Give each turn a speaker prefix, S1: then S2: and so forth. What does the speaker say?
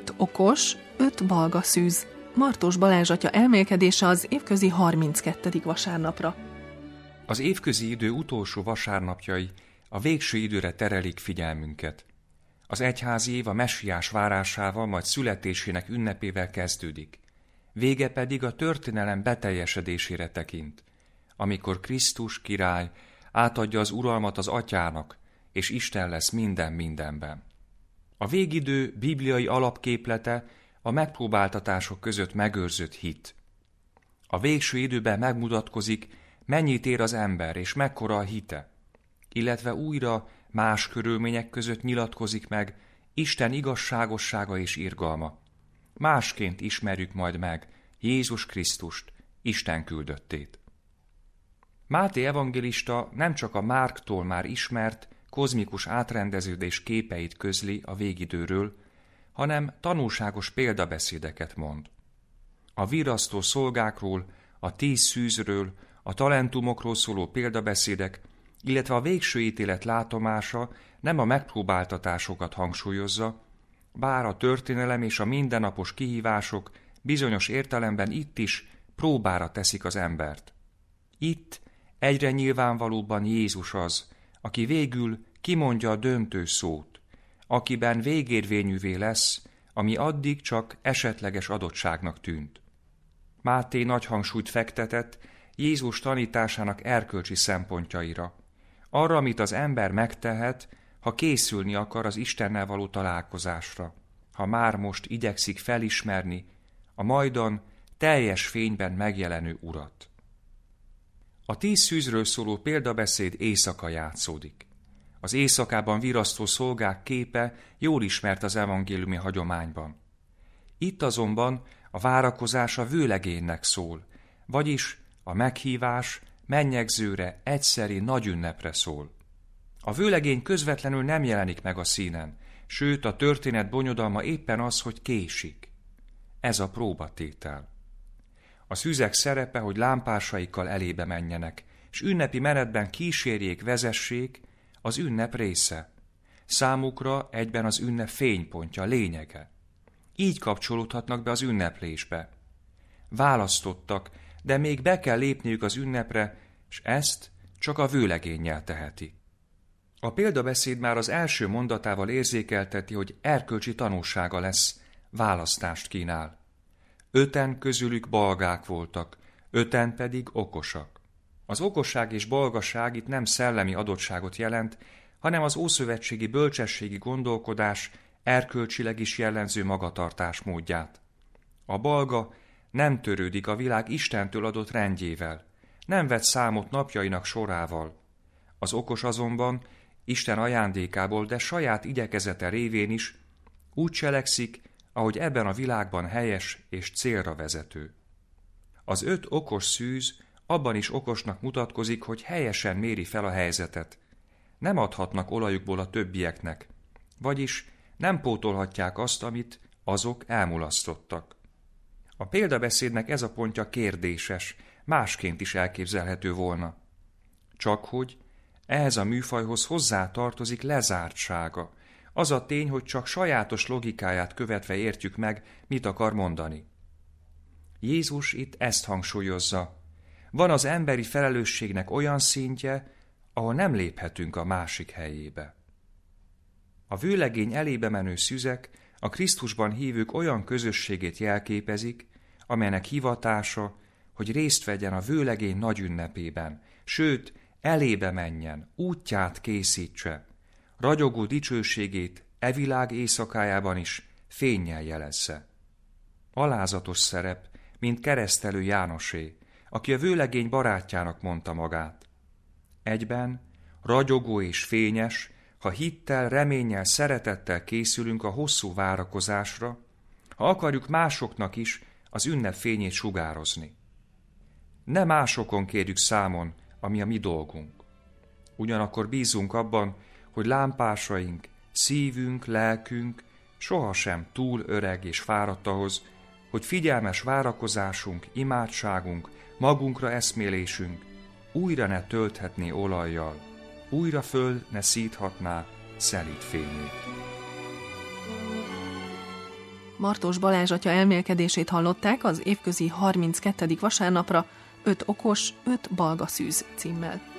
S1: 5 okos, 5 balga szűz. Martos Balázs atya elmélkedése az évközi 32. vasárnapra.
S2: Az évközi idő utolsó vasárnapjai a végső időre terelik figyelmünket. Az egyházi év a messiás várásával, majd születésének ünnepével kezdődik. Vége pedig a történelem beteljesedésére tekint, amikor Krisztus király átadja az uralmat az atyának, és Isten lesz minden mindenben. A végidő bibliai alapképlete a megpróbáltatások között megőrzött hit. A végső időben megmutatkozik, mennyit ér az ember, és mekkora a hite, illetve újra más körülmények között nyilatkozik meg Isten igazságossága és irgalma. Másként ismerjük majd meg Jézus Krisztust, Isten küldöttét. Máté evangélista nem csak a Márktól már ismert kozmikus átrendeződés képeit közli a végidőről, hanem tanulságos példabeszédeket mond. A virrasztó szolgákról, a 10 szűzről, a talentumokról szóló példabeszédek, illetve a végső ítélet látomása nem a megpróbáltatásokat hangsúlyozza, bár a történelem és a mindennapos kihívások bizonyos értelemben itt is próbára teszik az embert. Itt egyre nyilvánvalóbban Jézus az, aki végül kimondja a döntő szót, akiben végérvényűvé lesz, ami addig csak esetleges adottságnak tűnt. Máté nagy hangsúlyt fektetett Jézus tanításának erkölcsi szempontjaira, arra, amit az ember megtehet, ha készülni akar az Istennel való találkozásra, ha már most igyekszik felismerni a majdan teljes fényben megjelenő Urat. A 10 szűzről szóló példabeszéd éjszaka játszódik. Az éjszakában virrasztó szolgák képe jól ismert az evangéliumi hagyományban. Itt azonban a várakozás a vőlegénynek szól, vagyis a meghívás mennyegzőre, egyszeri nagy ünnepre szól. A vőlegény közvetlenül nem jelenik meg a színen, sőt a történet bonyodalma éppen az, hogy késik. Ez a próbatétel. A szűzek szerepe, hogy lámpásaikkal elébe menjenek, és ünnepi menetben kísérjék, vezessék, az ünnep része. Számukra egyben az ünnep fénypontja, lényege. Így kapcsolódhatnak be az ünneplésbe. Választottak, de még be kell lépniük az ünnepre, és ezt csak a vőlegénnyel teheti. A példabeszéd már az első mondatával érzékelteti, hogy erkölcsi tanulsága lesz, választást kínál. 5 közülük balgák voltak, 5 pedig okosak. Az okosság és balgaság itt nem szellemi adottságot jelent, hanem az ószövetségi bölcsességi gondolkodás erkölcsileg is jellemző magatartás módját. A balga nem törődik a világ Istentől adott rendjével, nem vett számot napjainak sorával. Az okos azonban Isten ajándékából, de saját igyekezete révén is úgy cselekszik, ahogy ebben a világban helyes és célra vezető. Az 5 okos szűz abban is okosnak mutatkozik, hogy helyesen méri fel a helyzetet. Nem adhatnak olajukból a többieknek, vagyis nem pótolhatják azt, amit azok elmulasztottak. A példabeszédnek ez a pontja kérdéses, másként is elképzelhető volna. Csak hogy ehhez a műfajhoz hozzá tartozik lezártsága, az a tény, hogy csak sajátos logikáját követve értjük meg, mit akar mondani. Jézus itt ezt hangsúlyozza. Van az emberi felelősségnek olyan szintje, ahol nem léphetünk a másik helyébe. A vőlegény elébe menő szüzek a Krisztusban hívők olyan közösségét jelképezik, amelynek hivatása, hogy részt vegyen a vőlegény nagy ünnepében, sőt, elébe menjen, útját készítse, ragyogó dicsőségét e világ éjszakájában is fénnyel jelezze. Alázatos szerep, mint keresztelő Jánosé, aki a vőlegény barátjának mondta magát. Egyben ragyogó és fényes, ha hittel, reménnyel, szeretettel készülünk a hosszú várakozásra, ha akarjuk másoknak is az ünnep fényét sugározni. Ne másokon kérjük számon, ami a mi dolgunk. Ugyanakkor bízunk abban, hogy lámpásaink, szívünk, lelkünk sohasem túl öreg és fáradt ahhoz, hogy figyelmes várakozásunk, imádságunk, magunkra eszmélésünk újra ne tölthetné olajjal, újra föl ne szíthatná szelíd fényét.
S1: Martos Balázs atya elmélkedését hallották az évközi 32. vasárnapra 5 okos, 5 balga szűz címmel.